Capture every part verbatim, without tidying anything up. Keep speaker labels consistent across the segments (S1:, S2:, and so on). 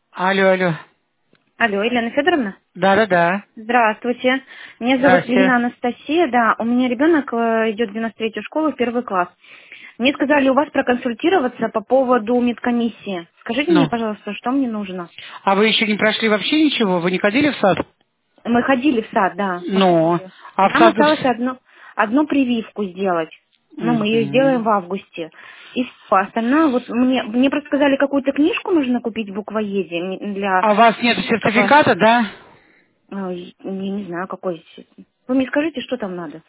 S1: Алло, алло.
S2: Алло, Елена Федоровна?
S1: Да-да-да.
S2: Здравствуйте. Меня зовут
S1: Здрасте.
S2: Лина Анастасия. Да, у меня ребенок э, идет в девяносто третью школу, в первый класс. Мне сказали у вас проконсультироваться по поводу медкомиссии. Скажите мне,
S1: Ну.
S2: пожалуйста, что мне нужно?
S1: А вы еще не прошли вообще ничего? Вы не ходили в сад?
S2: Мы ходили в сад, да, мы
S1: Ну.
S2: ходили.
S1: А в
S2: Нам
S1: саду...
S2: осталось
S1: вс-
S2: одну, одну прививку сделать. Ну, мы ее сделаем
S1: Мгм.
S2: в августе. И все остальное, вот мне, мне просто сказали, какую-то книжку нужно купить в буквоеде м, для
S1: А у вас нет
S2: детского.
S1: сертификата, да?
S2: Ой, я не знаю, какой. Вы мне скажите, что там надо.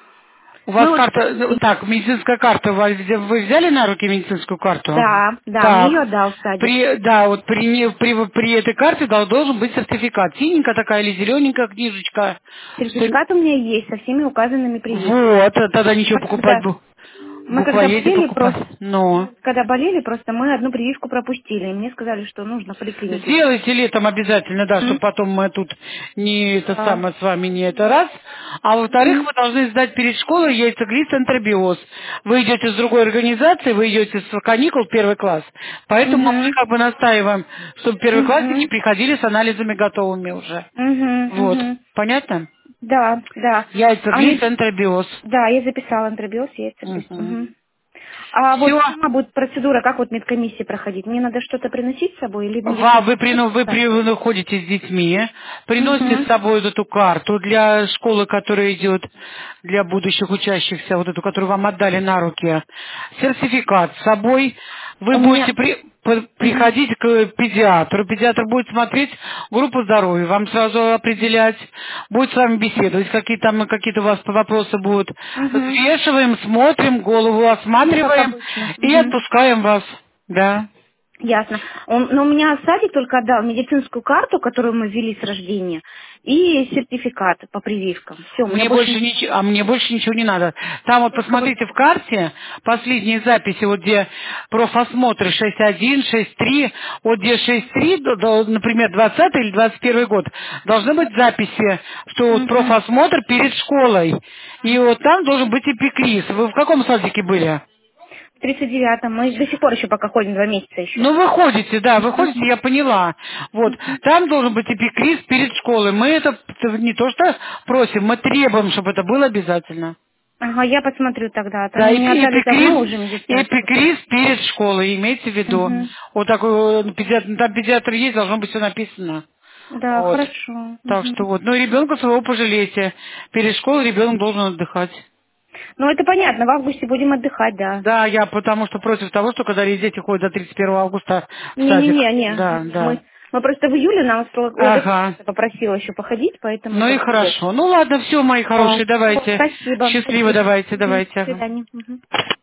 S1: У
S2: Мы
S1: вас
S2: вот
S1: карта... ну, Так, медицинская карта. Вы взя- вы взяли на руки медицинскую карту?
S2: Да, да, мне ее
S1: Так.
S2: отдал садик.
S1: При, да, вот при, не- при, при этой карте дол- должен быть сертификат. Синенькая такая или зелененькая книжечка. Что...
S2: Сертификат у меня есть со всеми указанными прививками.
S1: Вот, тогда ничего
S2: Мы
S1: покупать
S2: когда,
S1: бу- в
S2: мы когда
S1: буквоеде
S2: болели,
S1: покупать.
S2: просто,
S1: Но.
S2: мы когда болели, просто мы одну прививку пропустили. И мне сказали, что нужно в поликлинике сделать.
S1: Сделайте летом обязательно, да, чтобы
S2: Мгм.
S1: потом мы тут не это
S2: Да.
S1: самое с вами не это раз. А во-вторых,
S2: Мгм.
S1: вы должны сдать перед школой яйцеглист энтеробиоз. Вы идете с другой организации, вы идете с каникул в первый класс. Поэтому мы
S2: Мгм.
S1: как бы настаиваем, чтобы первые классники
S2: Мгм.
S1: приходили с анализами готовыми уже.
S2: Мгм.
S1: Вот.
S2: Мгм.
S1: Понятно?
S2: Да, да. А
S1: Яйцеглист
S2: мне...
S1: энтеробиоз.
S2: Да, я записала антробиоз, яйцеглист.
S1: Угу.
S2: Мгм. А вот
S1: Все.
S2: сама будет процедура, как вот медкомиссии проходить? Мне надо что-то приносить с собой или мне
S1: Ва- Вы,
S2: здесь
S1: прину- вы
S2: записать?
S1: при- ходите с детьми, приносите с
S2: Угу.
S1: собой вот эту карту для школы, которая идет для будущих учащихся, вот эту, которую вам отдали на руки, сертификат с собой. Вы
S2: У
S1: будете
S2: меня...
S1: при- по-
S2: Мгм.
S1: приходить к педиатру, педиатр будет смотреть группу здоровья, вам сразу определять, будет с вами беседовать, какие там какие-то у вас вопросы будут.
S2: Угу.
S1: Взвешиваем, смотрим, голову
S2: Ну, как
S1: осматриваем
S2: обычно.
S1: и
S2: Мгм.
S1: отпускаем вас. Да.
S2: Ясно. Он- но у меня садик только отдал медицинскую карту, которую мы ввели с рождения, и сертификат по прививкам. Все, у меня
S1: Мне
S2: больше
S1: больше
S2: ничего.
S1: ничего, а мне больше ничего не надо. Там вот
S2: Только вот...
S1: посмотрите в карте, последние записи, вот где профосмотры шесть один, шесть три, вот где шесть три, до- до, например, двадцатый или двадцать первый год, должны быть записи, что вот
S2: Угу.
S1: профосмотр перед школой. И вот там должен быть эпикриз. Вы в каком садике были?
S2: В тридцать девятом. Мы до сих пор еще пока ходим, два месяца еще.
S1: Ну, вы ходите, да, вы
S2: Мгм.
S1: ходите, я поняла. Вот,
S2: Мгм.
S1: там должен быть эпикриз перед школой. Мы это не то что просим, мы требуем, чтобы это было обязательно.
S2: Ага, я посмотрю тогда. Там
S1: Да,
S2: мне
S1: эпи-
S2: отдали
S1: эпикриз,
S2: давно уже медицинскую.
S1: эпикриз перед школой, имейте в виду.
S2: Угу.
S1: Вот такой, э, педиатр, там педиатр есть, должно быть все написано.
S2: Да,
S1: Вот.
S2: хорошо.
S1: Так
S2: Мгм.
S1: что вот. Ну и ребенка своего пожалейте. Перед школой ребенок должен отдыхать.
S2: Ну, это понятно, в августе будем отдыхать, да.
S1: Да, я потому что против того, что когда дети ходят до тридцать первого августа в садик.
S2: Не-не-не, не.
S1: Да,
S2: Не.
S1: да.
S2: Мы, мы просто в июле нас лог-
S1: Ага.
S2: логопедиста попросила еще походить, поэтому
S1: Ну и
S2: как бы вот.
S1: хорошо. Ну ладно, все, мои
S2: Да.
S1: хорошие,
S2: Всё,
S1: давайте.
S2: спасибо,
S1: Счастливо,
S2: спасибо.
S1: давайте,
S2: Мгм.
S1: давайте.
S2: До
S1: Ага.
S2: свидания. Мгм.